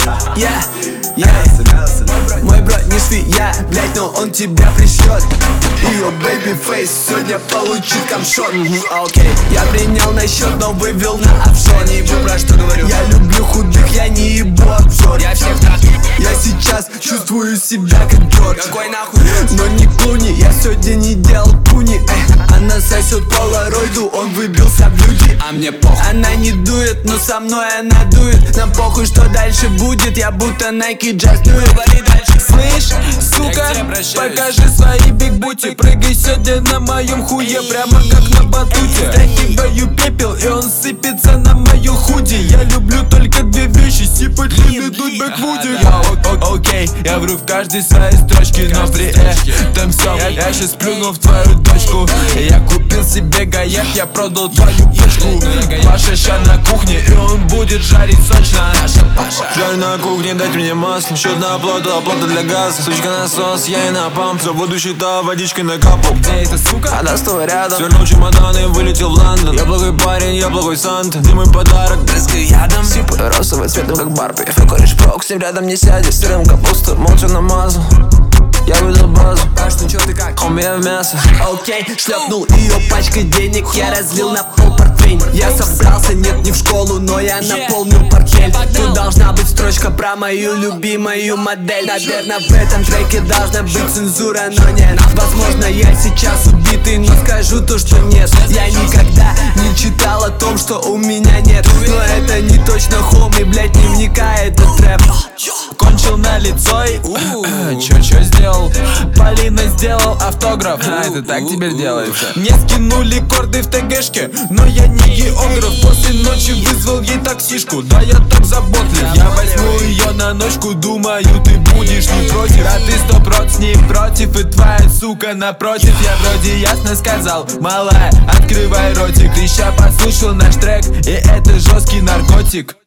Мой бро не свия, блять, но он тебя пришлет. Ее baby face сегодня получит камшот. Окей, я принял на счет, но вывел на офшор. Не ебу, про что говорю. Я люблю худых, я не ебу обзор. Я всех трахну. Я сейчас чувствую себя как Джордж. Какой нахуй? Но не Клуни, я сегодня не делал пуни. Она сосет полароиду, он выбился в люди. А мне похуй. Она не дует, но со мной она дует. Нам похуй, что дальше будет. Я будто Nike Just Do It. Говори дальше. Слышь, сука, покажи свои биг-бути. Прыгай сегодня на моем хуе, прямо как на батуте. Стряхиваю пепел, и он сыпется на мою худи. Я люблю только две вещи: сипать лин и дуть бэквуди. Окей, я вру в каждой своей строчке, но при этом всем я щас плюну в твою дочку. Я купил себе гаек, я продал твою пешку. Паша ща на кухне, и он будет жарить сочно. Жарь на кухне, дайте мне масло. Счет на оплату, оплата для газа. Сучка насос, я и на памп. Заводу счета, водичкой на капу. Где эта сука? Она стой рядом. Свернул чемодан и вылетел в Лондон. Я плохой парень, я плохой Санта. Ты мой подарок, брызгай ядом. Сипаю розовый цветом, как Барби. Факоришь прок, с ним рядом не сядешь. Сырым капусту, молча намазал. Я выдал базу. Паш, ну чё ты как? У меня в мясо. Окей, шлепнул ее пачкой денег. Я разлил на пол портвейн. Я собрался, нет, не в школу, но я наполнил портфель. Тут должна быть строчка про мою любимую модель. Наверное, в этом треке должна быть цензура, но нет. Возможно, я сейчас убитый, но скажу то, что нет. Я никогда не читал о том, что у меня нет. Но это не точно хом, и, блять, не вникай, это трэп. Кончил на лицо и чё сделал? Полина сделал автограф. Это так теперь делается. Мне скинули корды в ТГшке, но я не географ. После ночи вызвал ей таксишку. Да я так заботлив. Я возьму ее на ночку, думаю, ты будешь не против. А ты 100% с ней против, и твоя сука напротив. Я вроде ясно сказал: малая, открывай ротик. Ты ща послушал наш трек, и это жесткий наркотик.